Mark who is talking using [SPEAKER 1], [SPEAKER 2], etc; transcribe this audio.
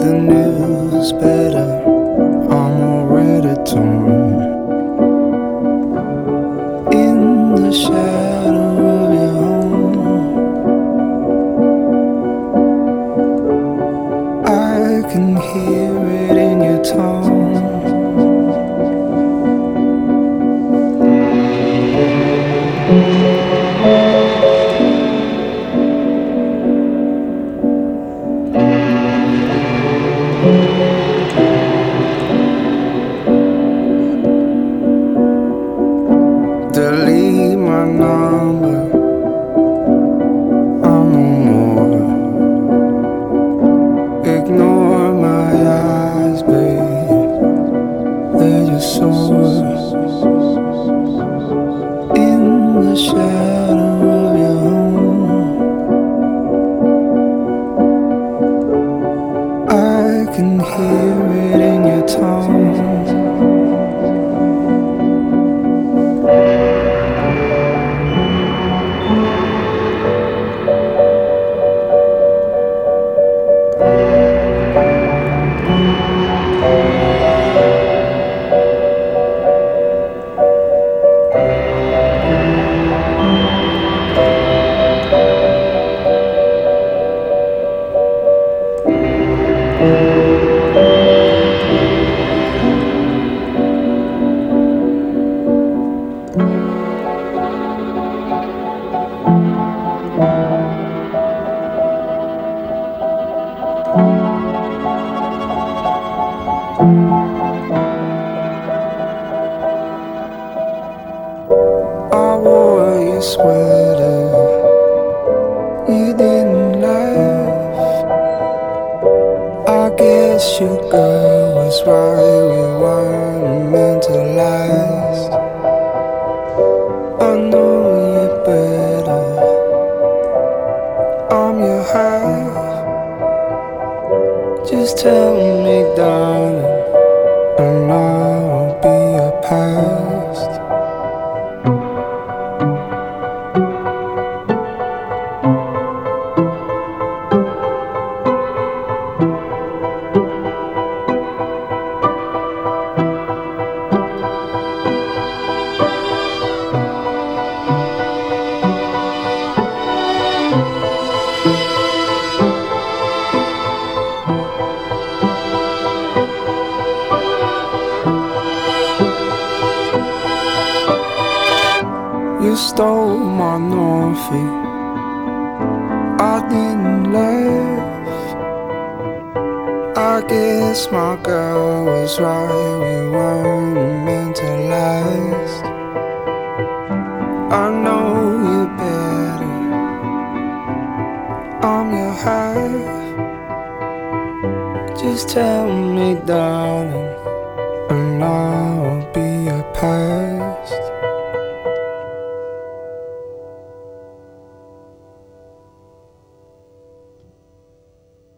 [SPEAKER 1] the news better. I'm already torn in the shadow of your home. I can hear it in your tone. Delete my number, I'm no more. Ignore my eyes, babe, they're just sore. In the shadow of your home, I can hear it in your tone. I wore your sweater, you didn't laugh. I guess your girl was right, we weren't meant to last. I know you better, I'm your half. Just tell me, darling, and I'll be your past. You stole my Northie, I didn't laugh. I guess my girl was right, we weren't meant to last. I know you better, I'm your half. Just tell me, darling,